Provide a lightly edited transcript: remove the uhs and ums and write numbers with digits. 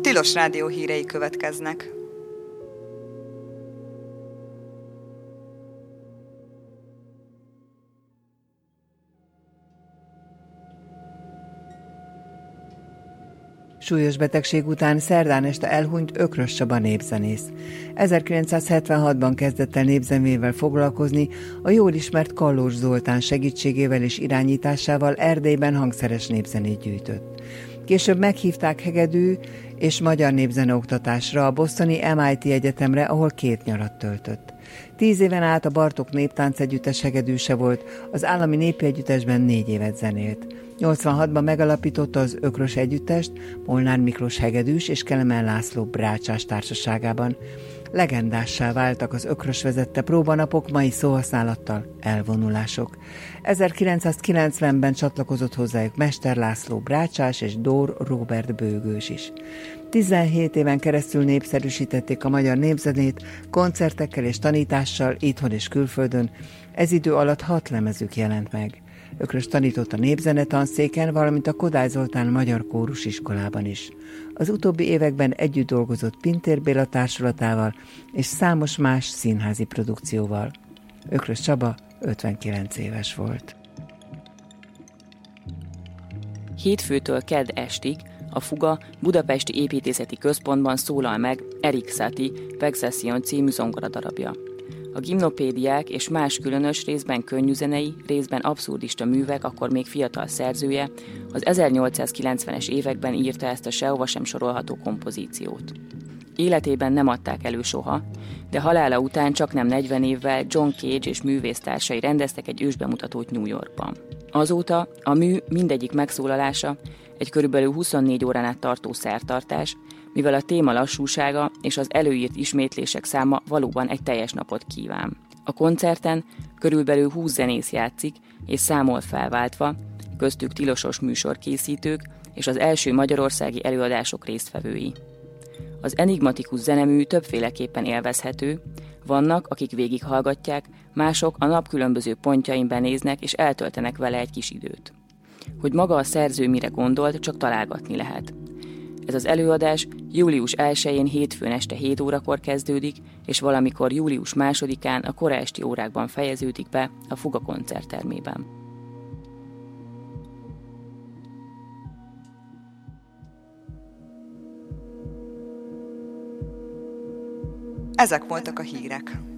Tilos Rádió hírei következnek. Súlyos betegség után szerdán este elhunyt Ökrös Csaba népzenész. 1976-ban kezdett el népzenével foglalkozni, a jól ismert Kallós Zoltán segítségével és irányításával Erdélyben hangszeres népzenét gyűjtött. Később meghívták hegedű és magyar népzeneoktatásra a bostoni MIT Egyetemre, ahol 2 nyarat töltött. 10 éven át a Bartók Néptánc Együttes hegedűse volt, az Állami Népi Együttesben 4 évet zenélt. 86-ban megalapította az Ökrös Együttest Molnár Miklós hegedűs és Kelemen László brácsás társaságában. Legendássá váltak az Ökrös vezette próbanapok, mai szóhasználattal elvonulások. 1990-ben csatlakozott hozzájuk Mester László brácsás és Dór Róbert bőgős is. 17 éven keresztül népszerűsítették a magyar népzenét, koncertekkel és tanítással itthon és külföldön, ez idő alatt 6 lemezük jelent meg. Ökrös tanított a népzenetanszéken, valamint a Kodály Zoltán Magyar Kórus Iskolában is. Az utóbbi években együtt dolgozott Pintér Béla társulatával és számos más színházi produkcióval. Ökrös Csaba 59 éves volt. Hétfőtől kedd estig a Fuga Budapesti Építészeti Központban szólal meg Erik Satie Vexation című zongoradarabja. A gimnopédiák és más különös, részben könnyűzenei, részben abszurdista művek akkor még fiatal szerzője az 1890-es években írta ezt a sehova sem sorolható kompozíciót. Életében nem adták elő soha, de halála után csaknem 40 évvel John Cage és művésztársai rendeztek egy ősbemutatót New Yorkban. Azóta a mű mindegyik megszólalása egy körülbelül 24 órán át tartó szertartás, mivel a téma lassúsága és az előírt ismétlések száma valóban egy teljes napot kíván. A koncerten körülbelül 20 zenész játszik és számol felváltva, köztük tilosos műsorkészítők és az első magyarországi előadások résztvevői. Az enigmatikus zenemű többféleképpen élvezhető, vannak, akik végighallgatják, mások a nap különböző pontjain benéznek és eltöltenek vele egy kis időt. Hogy maga a szerző mire gondolt, csak találgatni lehet. Ez az előadás július 1-én hétfőn este 7 órakor kezdődik, és valamikor július 2-án a kora esti órákban fejeződik be a Fuga koncerttermében. Ezek voltak a hírek.